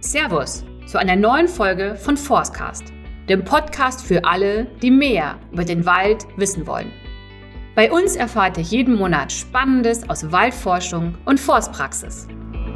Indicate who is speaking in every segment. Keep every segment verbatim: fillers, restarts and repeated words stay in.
Speaker 1: Servus zu einer neuen Folge von Forstcast, dem Podcast für alle, die mehr über den Wald wissen wollen. Bei uns erfahrt ihr jeden Monat Spannendes aus Waldforschung und Forstpraxis.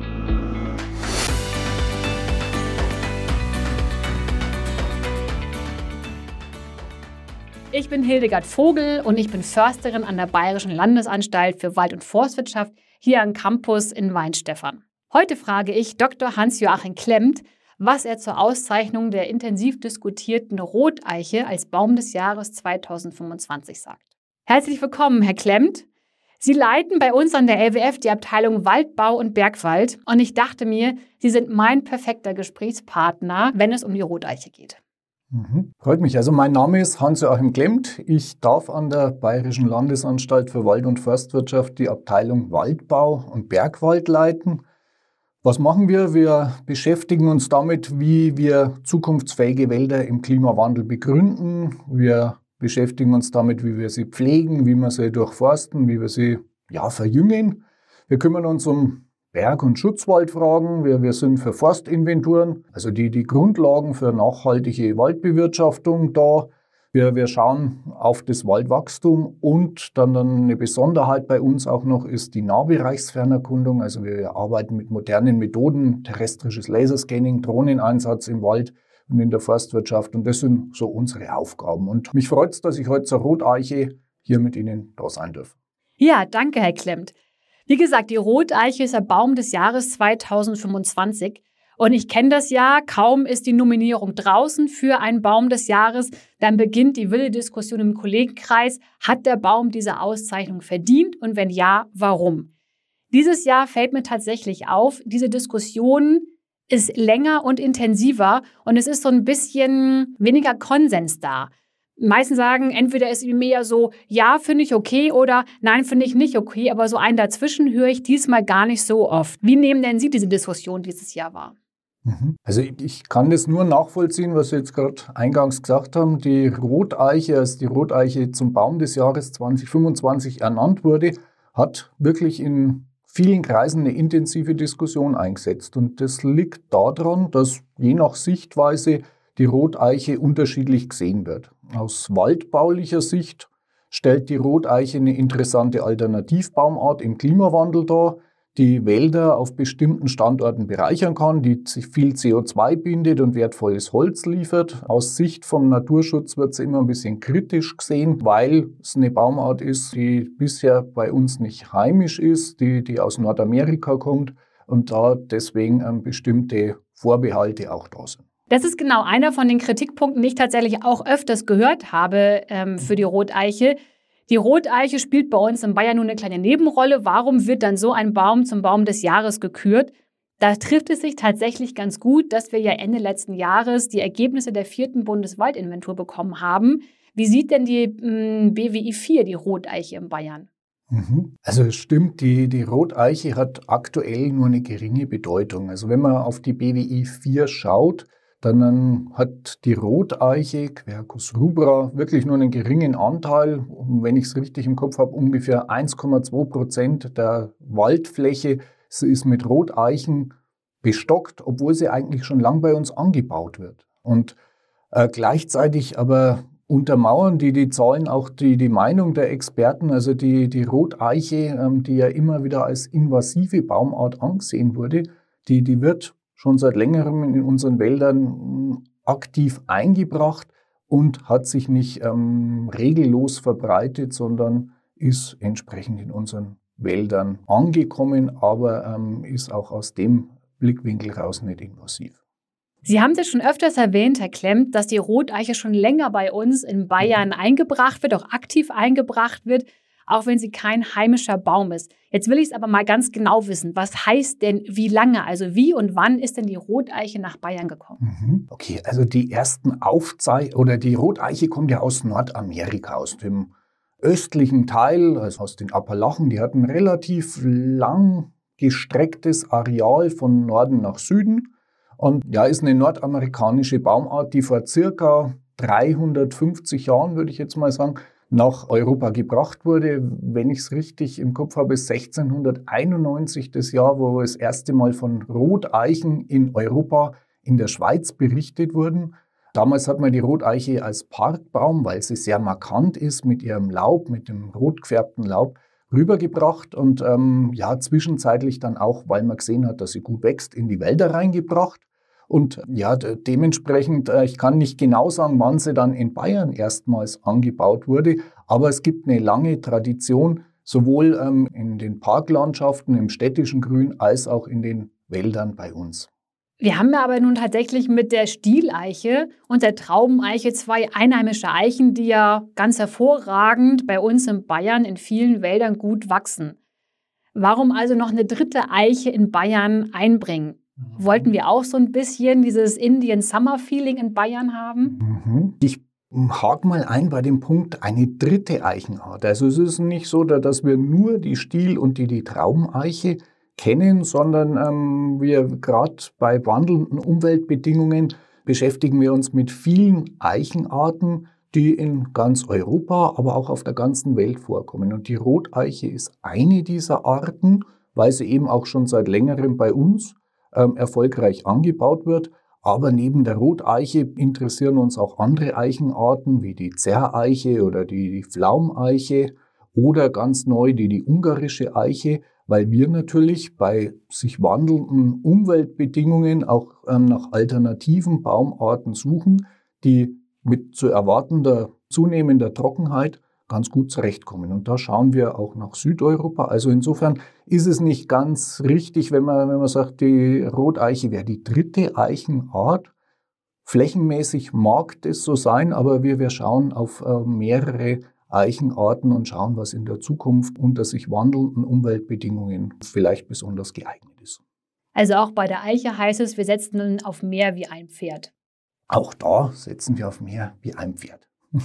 Speaker 1: Ich bin Hildegard Vogel und ich bin Försterin an der Bayerischen Landesanstalt für Wald- und Forstwirtschaft hier am Campus in Weihenstephan. Heute frage ich Doktor Hans-Joachim Klemmt, was er zur Auszeichnung der intensiv diskutierten Roteiche als Baum des Jahres zweitausendfünfundzwanzig sagt. Herzlich willkommen, Herr Klemmt. Sie leiten bei uns an der L W F die Abteilung Waldbau und Bergwald und ich dachte mir, Sie sind mein perfekter Gesprächspartner, wenn es um die Roteiche geht.
Speaker 2: Mhm. Freut mich. Also mein Name ist Hans-Joachim Klemmt. Ich darf an der Bayerischen Landesanstalt für Wald- und Forstwirtschaft die Abteilung Waldbau und Bergwald leiten. Was machen wir? Wir beschäftigen uns damit, wie wir zukunftsfähige Wälder im Klimawandel begründen. Wir beschäftigen uns damit, wie wir sie pflegen, wie wir sie durchforsten, wie wir sie ja, verjüngen. Wir kümmern uns um Berg- und Schutzwaldfragen. Wir, wir sind für Forstinventuren, also die, die Grundlagen für nachhaltige Waldbewirtschaftung da. Wir, wir schauen auf das Waldwachstum und dann, dann eine Besonderheit bei uns auch noch ist die Nahbereichsfernerkundung. Also wir arbeiten mit modernen Methoden, terrestrisches Laserscanning, Drohneneinsatz im Wald und in der Forstwirtschaft. Und das sind so unsere Aufgaben. Und mich freut es, dass ich heute zur Roteiche hier mit Ihnen da sein darf.
Speaker 1: Ja, danke, Herr Klemmt. Wie gesagt, die Roteiche ist der Baum des Jahres zweitausendfünfundzwanzig. Und ich kenne das ja, kaum ist die Nominierung draußen für einen Baum des Jahres, dann beginnt die wilde Diskussion im Kollegenkreis, hat der Baum diese Auszeichnung verdient und wenn ja, warum? Dieses Jahr fällt mir tatsächlich auf, diese Diskussion ist länger und intensiver und es ist so ein bisschen weniger Konsens da. Die meisten sagen, entweder ist mir eher so, ja, finde ich okay oder nein, finde ich nicht okay, aber so einen dazwischen höre ich diesmal gar nicht so oft. Wie nehmen denn Sie diese Diskussion dieses Jahr wahr?
Speaker 2: Also ich kann das nur nachvollziehen, was Sie jetzt gerade eingangs gesagt haben. Die Roteiche, als die Roteiche zum Baum des Jahres zweitausendfünfundzwanzig ernannt wurde, hat wirklich in vielen Kreisen eine intensive Diskussion eingesetzt. Und das liegt daran, dass je nach Sichtweise die Roteiche unterschiedlich gesehen wird. Aus waldbaulicher Sicht stellt die Roteiche eine interessante Alternativbaumart im Klimawandel dar, die Wälder auf bestimmten Standorten bereichern kann, die viel C O zwei bindet und wertvolles Holz liefert. Aus Sicht vom Naturschutz wird sie immer ein bisschen kritisch gesehen, weil es eine Baumart ist, die bisher bei uns nicht heimisch ist, die, die aus Nordamerika kommt und da deswegen ähm, bestimmte Vorbehalte auch da sind.
Speaker 1: Das ist genau einer von den Kritikpunkten, die ich tatsächlich auch öfters gehört habe ähm, für die Roteiche. Die Roteiche spielt bei uns in Bayern nur eine kleine Nebenrolle. Warum wird dann so ein Baum zum Baum des Jahres gekürt? Da trifft es sich tatsächlich ganz gut, dass wir ja Ende letzten Jahres die Ergebnisse der vierten Bundeswaldinventur bekommen haben. Wie sieht denn die mh, B W I vier, die Roteiche in Bayern?
Speaker 2: Also es stimmt, die, die Roteiche hat aktuell nur eine geringe Bedeutung. Also wenn man auf die B W I vier schaut, dann hat die Roteiche, Quercus rubra, wirklich nur einen geringen Anteil. Wenn ich es richtig im Kopf habe, ungefähr eins Komma zwei Prozent der Waldfläche ist mit Roteichen bestockt, obwohl sie eigentlich schon lang bei uns angebaut wird. Und äh, gleichzeitig aber untermauern die, die Zahlen auch die, die Meinung der Experten. Also die, die Roteiche, ähm, die ja immer wieder als invasive Baumart angesehen wurde, die, die wird schon seit längerem in unseren Wäldern aktiv eingebracht und hat sich nicht ähm, regellos verbreitet, sondern ist entsprechend in unseren Wäldern angekommen, aber ähm, ist auch aus dem Blickwinkel raus nicht invasiv.
Speaker 1: Sie haben es schon öfters erwähnt, Herr Klemmt, dass die Roteiche schon länger bei uns in Bayern eingebracht wird, auch aktiv eingebracht wird, auch wenn sie kein heimischer Baum ist. Jetzt will ich es aber mal ganz genau wissen. Was heißt denn wie lange? Also wie und wann ist denn die Roteiche nach Bayern gekommen?
Speaker 2: Okay, also die ersten Aufzeichnungen, oder die Roteiche kommt ja aus Nordamerika, aus dem östlichen Teil, also aus den Appalachen. Die hat ein relativ lang gestrecktes Areal von Norden nach Süden. Und ja, ist eine nordamerikanische Baumart, die vor circa dreihundertfünfzig Jahren, würde ich jetzt mal sagen, nach Europa gebracht wurde. Wenn ich es richtig im Kopf habe, ist sechzehnhunderteinundneunzig das Jahr, wo das erste Mal von Roteichen in Europa, in der Schweiz berichtet wurden. Damals hat man die Roteiche als Parkbaum, weil sie sehr markant ist mit ihrem Laub, mit dem rot gefärbten Laub, rübergebracht und ähm, ja, zwischenzeitlich dann auch, weil man gesehen hat, dass sie gut wächst, in die Wälder reingebracht. Und ja, dementsprechend, äh, ich kann nicht genau sagen, wann sie dann in Bayern erstmals angebaut wurde, aber es gibt eine lange Tradition, sowohl ähm, in den Parklandschaften, im städtischen Grün, als auch in den Wäldern bei uns.
Speaker 1: Wir haben ja aber nun tatsächlich mit der Stieleiche und der Traubeneiche zwei einheimische Eichen, die ja ganz hervorragend bei uns in Bayern in vielen Wäldern gut wachsen. Warum also noch eine dritte Eiche in Bayern einbringen? Mhm. Wollten wir auch so ein bisschen dieses Indian Summer Feeling in Bayern haben?
Speaker 2: Mhm. Ich hake mal ein bei dem Punkt, eine dritte Eichenart. Also es ist nicht so, dass wir nur die Stiel- und die, die Traubeneiche kennen, sondern ähm, wir gerade bei wandelnden Umweltbedingungen beschäftigen wir uns mit vielen Eichenarten, die in ganz Europa, aber auch auf der ganzen Welt vorkommen. Und die Roteiche ist eine dieser Arten, weil sie eben auch schon seit längerem bei uns ähm, erfolgreich angebaut wird. Aber neben der Roteiche interessieren uns auch andere Eichenarten wie die Zerreiche oder die, die Pflaumeiche oder ganz neu die, die ungarische Eiche, weil wir natürlich bei sich wandelnden Umweltbedingungen auch ähm, nach alternativen Baumarten suchen, die mit zu erwartender zunehmender Trockenheit ganz gut zurechtkommen. Und da schauen wir auch nach Südeuropa. Also insofern ist es nicht ganz richtig, wenn man, wenn man sagt, die Roteiche wäre die dritte Eichenart. Flächenmäßig mag das so sein, aber wir, wir schauen auf äh, mehrere Eichenarten und schauen, was in der Zukunft unter sich wandelnden Umweltbedingungen vielleicht besonders geeignet ist.
Speaker 1: Also auch bei der Eiche heißt es, wir setzen auf mehr wie ein Pferd.
Speaker 2: Auch da setzen wir auf mehr wie ein Pferd.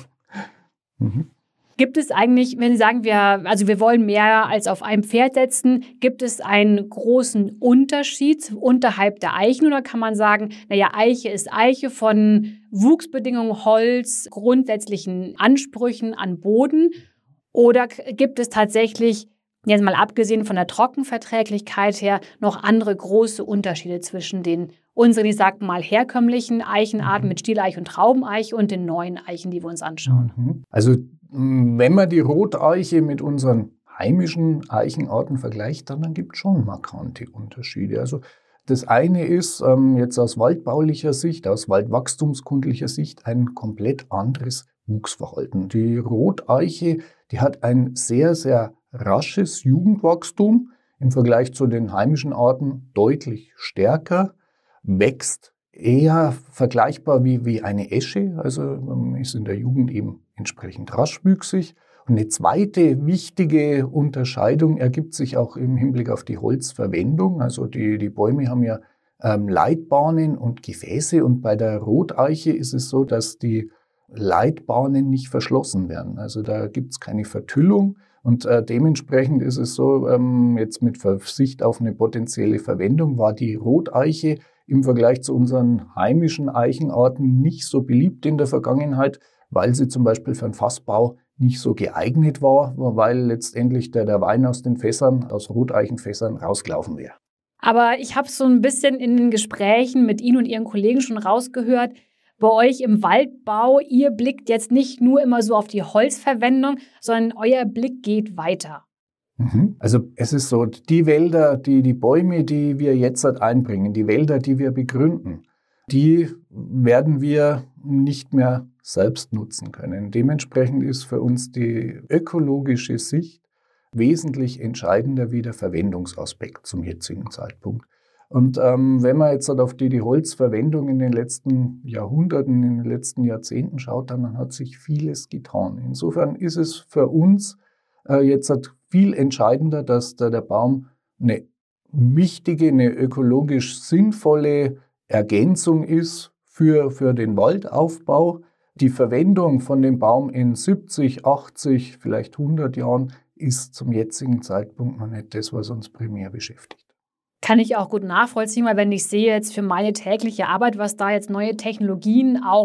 Speaker 1: mhm. Gibt es eigentlich, wenn Sie sagen, wir, also wir wollen mehr als auf ein Pferd setzen, gibt es einen großen Unterschied unterhalb der Eichen oder kann man sagen, naja, Eiche ist Eiche von Wuchsbedingungen, Holz, grundsätzlichen Ansprüchen an Boden? Oder gibt es tatsächlich, jetzt mal abgesehen von der Trockenverträglichkeit her, noch andere große Unterschiede zwischen den unseren, ich sag mal, herkömmlichen Eichenarten mit Stieleiche und Traubeneiche und den neuen Eichen, die wir uns anschauen?
Speaker 2: Also wenn man die Roteiche mit unseren heimischen Eichenarten vergleicht, dann, dann gibt es schon markante Unterschiede. Also das eine ist ähm, jetzt aus waldbaulicher Sicht, aus waldwachstumskundlicher Sicht ein komplett anderes Wuchsverhalten. Die Roteiche, die hat ein sehr, sehr rasches Jugendwachstum im Vergleich zu den heimischen Arten deutlich stärker, wächst eher vergleichbar wie, wie eine Esche, also ähm, ist in der Jugend eben entsprechend raschwüchsig. Und eine zweite wichtige Unterscheidung ergibt sich auch im Hinblick auf die Holzverwendung. Also die, die Bäume haben ja ähm, Leitbahnen und Gefäße und bei der Roteiche ist es so, dass die Leitbahnen nicht verschlossen werden. Also da gibt es keine Vertüllung und äh, dementsprechend ist es so, ähm, jetzt mit Sicht auf eine potenzielle Verwendung war die Roteiche im Vergleich zu unseren heimischen Eichenarten nicht so beliebt in der Vergangenheit, weil sie zum Beispiel für den Fassbau nicht so geeignet war, weil letztendlich der, der Wein aus den Fässern, aus Roteichenfässern rausgelaufen wäre.
Speaker 1: Aber ich habe so ein bisschen in den Gesprächen mit Ihnen und Ihren Kollegen schon rausgehört, bei euch im Waldbau, ihr blickt jetzt nicht nur immer so auf die Holzverwendung, sondern euer Blick geht weiter.
Speaker 2: Also es ist so, die Wälder, die, die Bäume, die wir jetzt einbringen, die Wälder, die wir begründen, die werden wir nicht mehr selbst nutzen können. Dementsprechend ist für uns die ökologische Sicht wesentlich entscheidender wie der Verwendungsaspekt zum jetzigen Zeitpunkt. Und ähm, wenn man jetzt halt auf die, die Holzverwendung in den letzten Jahrhunderten, in den letzten Jahrzehnten schaut, dann hat sich vieles getan. Insofern ist es für uns äh, jetzt halt viel entscheidender, dass da der Baum eine wichtige, eine ökologisch sinnvolle Ergänzung ist für, für den Waldaufbau. Die Verwendung von dem Baum in siebzig, achtzig, vielleicht hundert Jahren ist zum jetzigen Zeitpunkt noch nicht das, was uns primär beschäftigt.
Speaker 1: Kann ich auch gut nachvollziehen, weil wenn ich sehe jetzt für meine tägliche Arbeit, was da jetzt neue Technologien auch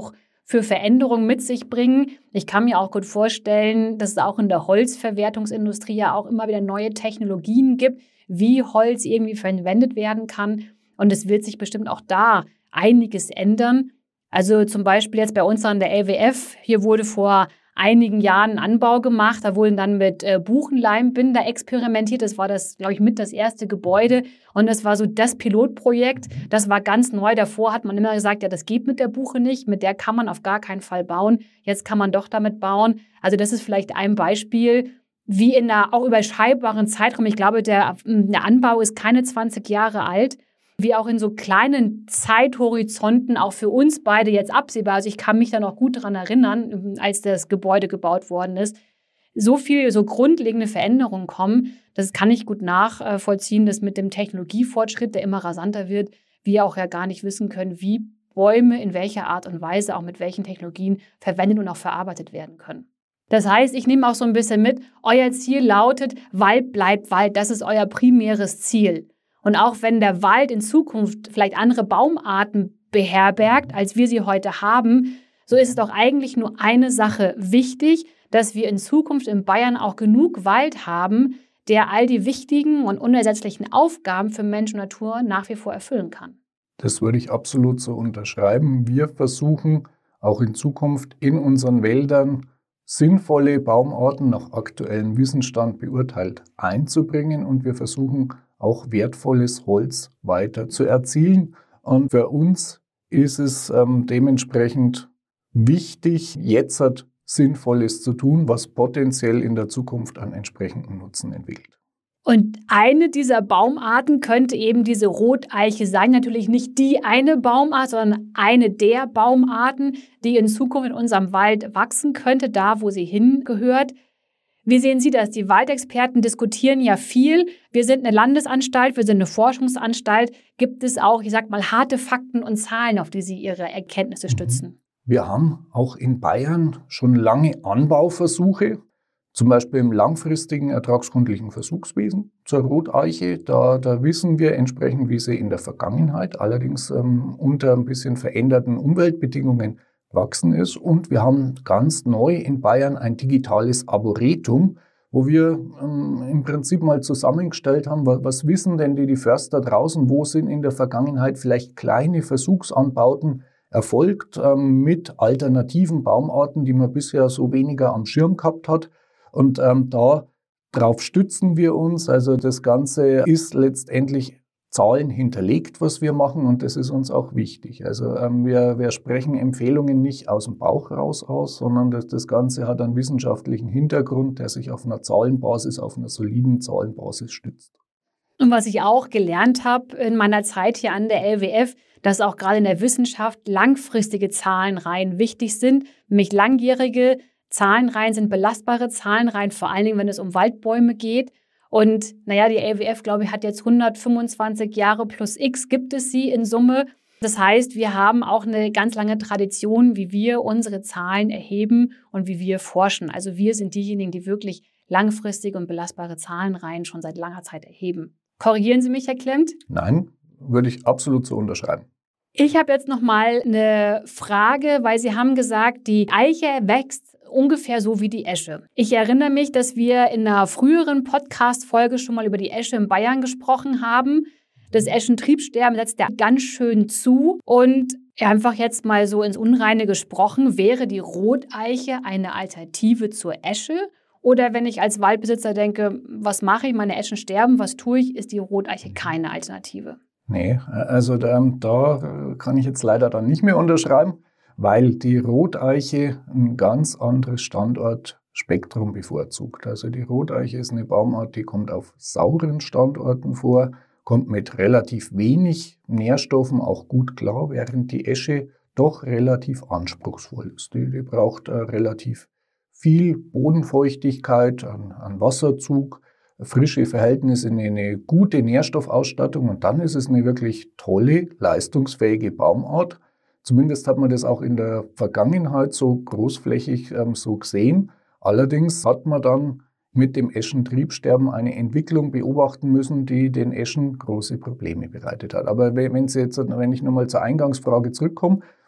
Speaker 1: für Veränderungen mit sich bringen. Ich kann mir auch gut vorstellen, dass es auch in der Holzverwertungsindustrie ja auch immer wieder neue Technologien gibt, wie Holz irgendwie verwendet werden kann. Und es wird sich bestimmt auch da einiges ändern. Also zum Beispiel jetzt bei uns an der L W F, hier wurde vor einigen Jahren ein Anbau gemacht, da wurden dann mit äh, Buchenleimbinder experimentiert. Das war das, glaube ich, mit das erste Gebäude und das war so das Pilotprojekt. Das war ganz neu. Davor hat man immer gesagt, ja, das geht mit der Buche nicht, mit der kann man auf gar keinen Fall bauen. Jetzt kann man doch damit bauen. Also das ist vielleicht ein Beispiel, wie in einer auch überschaubbaren Zeitraum, ich glaube, der, der Anbau ist keine zwanzig Jahre alt, wie auch in so kleinen Zeithorizonten auch für uns beide jetzt absehbar. Also ich kann mich da noch gut daran erinnern, als das Gebäude gebaut worden ist. So viel, so grundlegende Veränderungen kommen, das kann ich gut nachvollziehen, dass mit dem Technologiefortschritt, der immer rasanter wird, wir auch ja gar nicht wissen können, wie Bäume in welcher Art und Weise, auch mit welchen Technologien verwendet und auch verarbeitet werden können. Das heißt, ich nehme auch so ein bisschen mit, euer Ziel lautet, Wald bleibt Wald, das ist euer primäres Ziel. Und auch wenn der Wald in Zukunft vielleicht andere Baumarten beherbergt, als wir sie heute haben, so ist es doch eigentlich nur eine Sache wichtig, dass wir in Zukunft in Bayern auch genug Wald haben, der all die wichtigen und unersetzlichen Aufgaben für Mensch und Natur nach wie vor erfüllen kann.
Speaker 2: Das würde ich absolut so unterschreiben. Wir versuchen auch in Zukunft in unseren Wäldern sinnvolle Baumarten nach aktuellem Wissensstand beurteilt einzubringen und wir versuchen auch wertvolles Holz weiter zu erzielen. Und für uns ist es ähm, dementsprechend wichtig, jetzt hat Sinnvolles zu tun, was potenziell in der Zukunft einen entsprechenden Nutzen entwickelt.
Speaker 1: Und eine dieser Baumarten könnte eben diese Roteiche sein. Natürlich nicht die eine Baumart, sondern eine der Baumarten, die in Zukunft in unserem Wald wachsen könnte, da wo sie hingehört. Wie sehen Sie das? Die Waldexperten diskutieren ja viel. Wir sind eine Landesanstalt, wir sind eine Forschungsanstalt. Gibt es auch, ich sag mal, harte Fakten und Zahlen, auf die Sie Ihre Erkenntnisse stützen?
Speaker 2: Wir haben auch in Bayern schon lange Anbauversuche, zum Beispiel im langfristigen ertragskundlichen Versuchswesen zur Roteiche. Da, da wissen wir entsprechend, wie sie in der Vergangenheit, allerdings ähm, unter ein bisschen veränderten Umweltbedingungen wachsen ist. Und wir haben ganz neu in Bayern ein digitales Arboretum, wo wir ähm, im Prinzip mal zusammengestellt haben, was, was wissen denn die, die Förster draußen, wo sind in der Vergangenheit vielleicht kleine Versuchsanbauten erfolgt ähm, mit alternativen Baumarten, die man bisher so weniger am Schirm gehabt hat. Und ähm, da drauf stützen wir uns. Also das Ganze ist letztendlich Zahlen hinterlegt, was wir machen, und das ist uns auch wichtig. Also ähm, wir, wir sprechen Empfehlungen nicht aus dem Bauch raus aus, sondern das, das Ganze hat einen wissenschaftlichen Hintergrund, der sich auf einer Zahlenbasis, auf einer soliden Zahlenbasis stützt.
Speaker 1: Und was ich auch gelernt habe in meiner Zeit hier an der L W F, dass auch gerade in der Wissenschaft langfristige Zahlenreihen wichtig sind, nämlich langjährige Zahlenreihen sind belastbare Zahlenreihen, vor allen Dingen, wenn es um Waldbäume geht. Und naja, die L W F, glaube ich, hat jetzt hundertfünfundzwanzig Jahre plus X gibt es sie in Summe. Das heißt, wir haben auch eine ganz lange Tradition, wie wir unsere Zahlen erheben und wie wir forschen. Also wir sind diejenigen, die wirklich langfristige und belastbare Zahlenreihen schon seit langer Zeit erheben. Korrigieren Sie mich, Herr Klemmt?
Speaker 2: Nein, würde ich absolut so unterschreiben.
Speaker 1: Ich habe jetzt noch mal eine Frage, weil Sie haben gesagt, die Eiche wächst ungefähr so wie die Esche. Ich erinnere mich, dass wir in einer früheren Podcast-Folge schon mal über die Esche in Bayern gesprochen haben. Das Eschentriebsterben setzt ja ganz schön zu. Und einfach jetzt mal so ins Unreine gesprochen, wäre die Roteiche eine Alternative zur Esche? Oder wenn ich als Waldbesitzer denke, was mache ich, meine Eschen sterben, was tue ich, ist die Roteiche keine Alternative?
Speaker 2: Nee, also da, da kann ich jetzt leider dann nicht mehr unterschreiben, weil die Roteiche ein ganz anderes Standortspektrum bevorzugt. Also die Roteiche ist eine Baumart, die kommt auf sauren Standorten vor, kommt mit relativ wenig Nährstoffen auch gut klar, während die Esche doch relativ anspruchsvoll ist. Die, die braucht äh, relativ viel Bodenfeuchtigkeit, an, an Wasserzug, frische Verhältnisse, eine, eine gute Nährstoffausstattung, und dann ist es eine wirklich tolle, leistungsfähige Baumart. Zumindest hat man das auch in der Vergangenheit so großflächig ähm, so gesehen. Allerdings hat man dann mit dem Eschentriebsterben eine Entwicklung beobachten müssen, die den Eschen große Probleme bereitet hat. Aber wenn, Sie jetzt, wenn ich nochmal zur Eingangsfrage zurückkomme,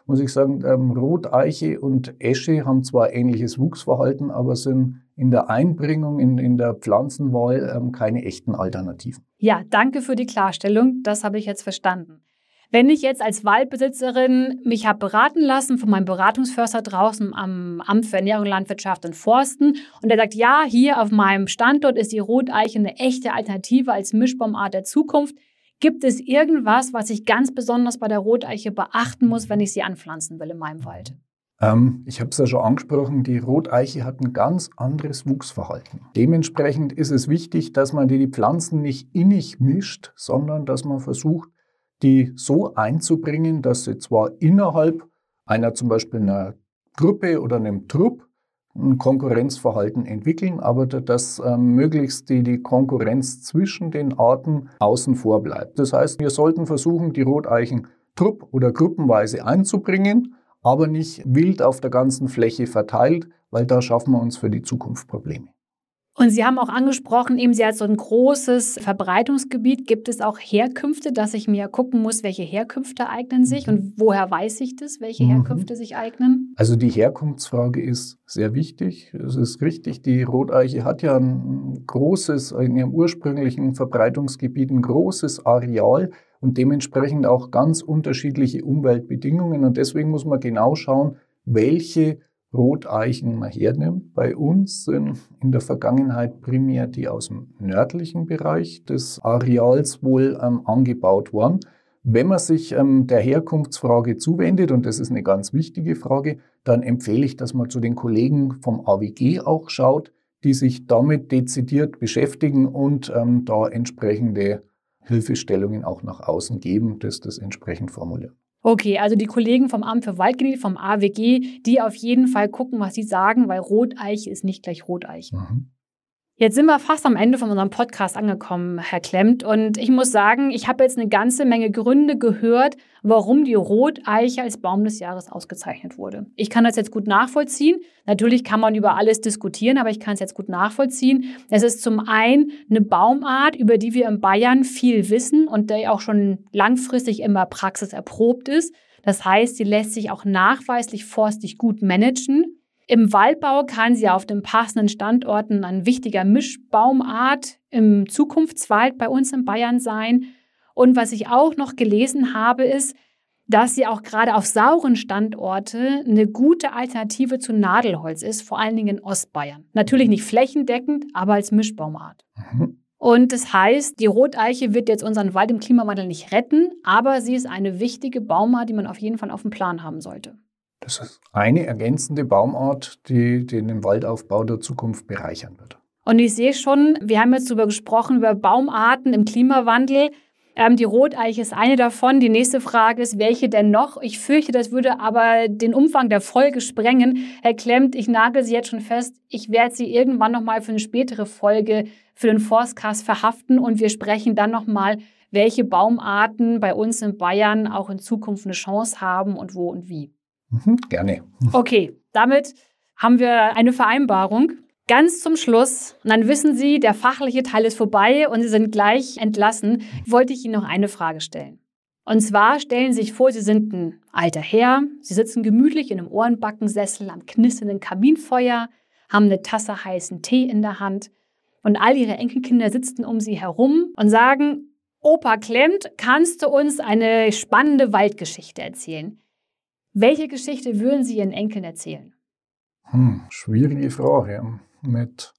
Speaker 2: muss ich sagen, ähm, Roteiche und Esche haben zwar ähnliches Wuchsverhalten, aber sind in der Einbringung, in, in der Pflanzenwahl ähm, keine echten Alternativen.
Speaker 1: Ja, danke für die Klarstellung. Das habe ich jetzt verstanden. Wenn ich jetzt als Waldbesitzerin mich habe beraten lassen von meinem Beratungsförster draußen am Amt für Ernährung, Landwirtschaft und Forsten und der sagt, ja, hier auf meinem Standort ist die Roteiche eine echte Alternative als Mischbaumart der Zukunft. Gibt es irgendwas, was ich ganz besonders bei der Roteiche beachten muss, wenn ich sie anpflanzen will in meinem Wald?
Speaker 2: Ähm, ich habe es ja schon angesprochen, die Roteiche hat ein ganz anderes Wuchsverhalten. Dementsprechend ist es wichtig, dass man die, die Pflanzen nicht innig mischt, sondern dass man versucht, die so einzubringen, dass sie zwar innerhalb einer zum Beispiel einer Gruppe oder einem Trupp ein Konkurrenzverhalten entwickeln, aber dass ähm, möglichst die, die Konkurrenz zwischen den Arten außen vor bleibt. Das heißt, wir sollten versuchen, die Roteichen trupp- oder gruppenweise einzubringen, aber nicht wild auf der ganzen Fläche verteilt, weil da schaffen wir uns für die Zukunft Probleme.
Speaker 1: Und Sie haben auch angesprochen, eben Sie als so ein großes Verbreitungsgebiet, gibt es auch Herkünfte, dass ich mir gucken muss, welche Herkünfte eignen sich
Speaker 2: Mhm.
Speaker 1: und woher weiß ich das, welche
Speaker 2: Mhm.
Speaker 1: Herkünfte sich eignen?
Speaker 2: Also die Herkunftsfrage ist sehr wichtig. Es ist richtig, die Roteiche hat ja ein großes, in ihrem ursprünglichen Verbreitungsgebiet ein großes Areal und dementsprechend auch ganz unterschiedliche Umweltbedingungen. Und deswegen muss man genau schauen, welche Roteichen man hernimmt. Bei uns sind in der Vergangenheit primär die aus dem nördlichen Bereich des Areals wohl ähm, angebaut worden. Wenn man sich ähm, der Herkunftsfrage zuwendet, und das ist eine ganz wichtige Frage, dann empfehle ich, dass man zu den Kollegen vom A W G auch schaut, die sich damit dezidiert beschäftigen und ähm, da entsprechende Hilfestellungen auch nach außen geben, das das entsprechend formulieren.
Speaker 1: Okay, also die Kollegen vom Amt für Waldgebiet, vom A W G, die auf jeden Fall gucken, was sie sagen, weil Roteiche ist nicht gleich Roteiche.
Speaker 2: Mhm.
Speaker 1: Jetzt sind wir fast am Ende von unserem Podcast angekommen, Herr Klemmt. Und ich muss sagen, ich habe jetzt eine ganze Menge Gründe gehört, warum die Roteiche als Baum des Jahres ausgezeichnet wurde. Ich kann das jetzt gut nachvollziehen. Natürlich kann man über alles diskutieren, aber ich kann es jetzt gut nachvollziehen. Es ist zum einen eine Baumart, über die wir in Bayern viel wissen und die auch schon langfristig immer praxiserprobt ist. Das heißt, sie lässt sich auch nachweislich forstlich gut managen. Im Waldbau kann sie auf den passenden Standorten ein wichtiger Mischbaumart im Zukunftswald bei uns in Bayern sein. Und was ich auch noch gelesen habe, ist, dass sie auch gerade auf sauren Standorte eine gute Alternative zu Nadelholz ist, vor allen Dingen in Ostbayern. Natürlich nicht flächendeckend, aber als Mischbaumart.
Speaker 2: Mhm.
Speaker 1: Und das heißt, die Roteiche wird jetzt unseren Wald im Klimawandel nicht retten, aber sie ist eine wichtige Baumart, die man auf jeden Fall auf dem Plan haben sollte.
Speaker 2: Das ist eine ergänzende Baumart, die, die den Waldaufbau der Zukunft bereichern wird.
Speaker 1: Und ich sehe schon, wir haben jetzt darüber gesprochen, über Baumarten im Klimawandel. Ähm, die Roteiche ist eine davon. Die nächste Frage ist, welche denn noch? Ich fürchte, das würde aber den Umfang der Folge sprengen. Herr Klemmt, ich nagel Sie jetzt schon fest. Ich werde Sie irgendwann nochmal für eine spätere Folge für den Forstcast verhaften und wir sprechen dann nochmal, welche Baumarten bei uns in Bayern auch in Zukunft eine Chance haben und wo und wie.
Speaker 2: Mhm, gerne.
Speaker 1: Okay, damit haben wir eine Vereinbarung. Ganz zum Schluss, und dann wissen Sie, der fachliche Teil ist vorbei und Sie sind gleich entlassen, wollte ich Ihnen noch eine Frage stellen. Und zwar stellen Sie sich vor, Sie sind ein alter Herr, Sie sitzen gemütlich in einem Ohrenbackensessel am knisternden Kaminfeuer, haben eine Tasse heißen Tee in der Hand und all Ihre Enkelkinder sitzen um Sie herum und sagen, Opa Klemmt, kannst du uns eine spannende Waldgeschichte erzählen? Welche Geschichte würden Sie Ihren Enkeln erzählen?
Speaker 2: Hm, schwierige Frage. Mit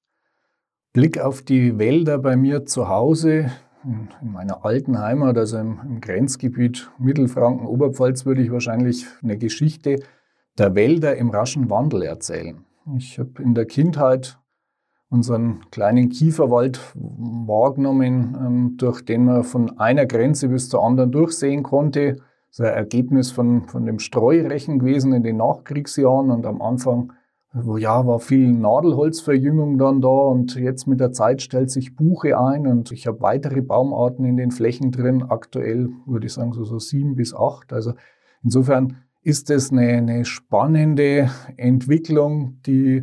Speaker 2: Blick auf die Wälder bei mir zu Hause, in, in meiner alten Heimat, also im, im Grenzgebiet Mittelfranken, Oberpfalz, würde ich wahrscheinlich eine Geschichte der Wälder im raschen Wandel erzählen. Ich habe in der Kindheit unseren kleinen Kieferwald wahrgenommen, ähm, durch den man von einer Grenze bis zur anderen durchsehen konnte. Das ist ein Ergebnis von, von dem Streurechen gewesen in den Nachkriegsjahren und am Anfang ja, war viel Nadelholzverjüngung dann da und jetzt mit der Zeit stellt sich Buche ein und ich habe weitere Baumarten in den Flächen drin. Aktuell würde ich sagen so, so sieben bis acht. Also insofern ist es eine, eine spannende Entwicklung, die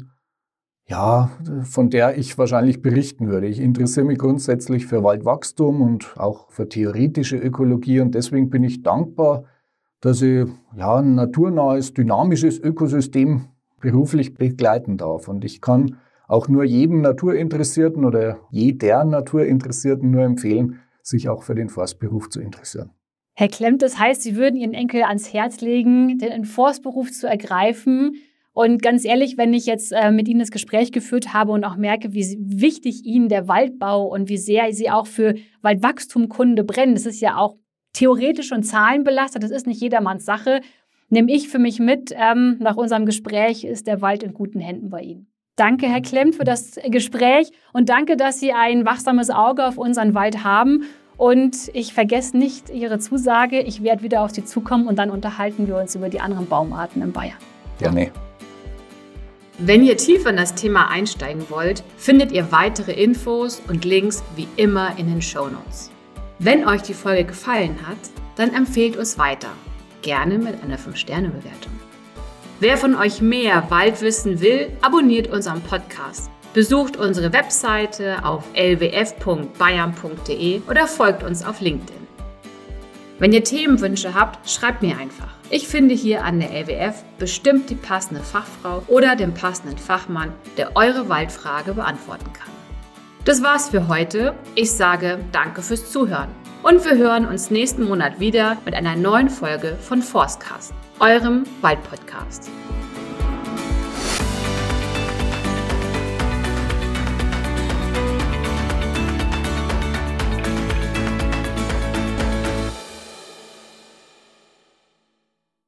Speaker 2: ja, von der ich wahrscheinlich berichten würde. Ich interessiere mich grundsätzlich für Waldwachstum und auch für theoretische Ökologie und deswegen bin ich dankbar, dass ich ja, ein naturnahes, dynamisches Ökosystem beruflich begleiten darf. Und ich kann auch nur jedem Naturinteressierten oder jeder Naturinteressierten nur empfehlen, sich auch für den Forstberuf zu interessieren.
Speaker 1: Herr Klemmt, das heißt, Sie würden Ihren Enkel ans Herz legen, den Forstberuf zu ergreifen. Und ganz ehrlich, wenn ich jetzt äh, mit Ihnen das Gespräch geführt habe und auch merke, wie wichtig Ihnen der Waldbau und wie sehr Sie auch für Waldwachstumkunde brennen, das ist ja auch theoretisch und zahlenbelastet, das ist nicht jedermanns Sache, nehme ich für mich mit, ähm, nach unserem Gespräch ist der Wald in guten Händen bei Ihnen. Danke, Herr Klemmt, für das Gespräch und danke, dass Sie ein wachsames Auge auf unseren Wald haben. Und ich vergesse nicht Ihre Zusage, ich werde wieder auf Sie zukommen und dann unterhalten wir uns über die anderen Baumarten in Bayern.
Speaker 2: Gerne.
Speaker 1: Wenn ihr tiefer in das Thema einsteigen wollt, findet ihr weitere Infos und Links wie immer in den Shownotes. Wenn euch die Folge gefallen hat, dann empfehlt uns weiter, gerne mit einer fünf Sterne Bewertung. Wer von euch mehr Wald wissen will, abonniert unseren Podcast. Besucht unsere Webseite auf l w f punkt bayern punkt d e oder folgt uns auf LinkedIn. Wenn ihr Themenwünsche habt, schreibt mir einfach. Ich finde hier an der L W F bestimmt die passende Fachfrau oder den passenden Fachmann, der eure Waldfrage beantworten kann. Das war's für heute. Ich sage danke fürs Zuhören. Und wir hören uns nächsten Monat wieder mit einer neuen Folge von Forstcast, eurem Waldpodcast.